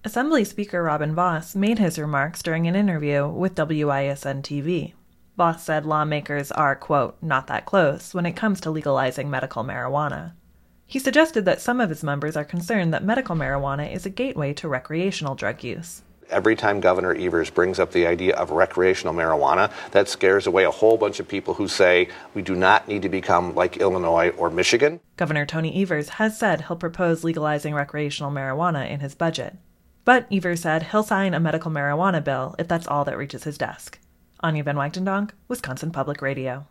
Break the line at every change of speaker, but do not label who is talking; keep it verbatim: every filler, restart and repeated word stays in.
Assembly Speaker Robin Vos made his remarks during an interview with W I S N T V. Vos said lawmakers are, quote, not that close when it comes to legalizing medical marijuana. He suggested that some of his members are concerned that medical marijuana is a gateway to recreational drug use.
Every time Governor Evers brings up the idea of recreational marijuana, that scares away a whole bunch of people who say we do not need to become like Illinois or Michigan.
Governor Tony Evers has said he'll propose legalizing recreational marijuana in his budget. But Evers said he'll sign a medical marijuana bill if that's all that reaches his desk. Anya Van Wagtendonk, Wisconsin Public Radio.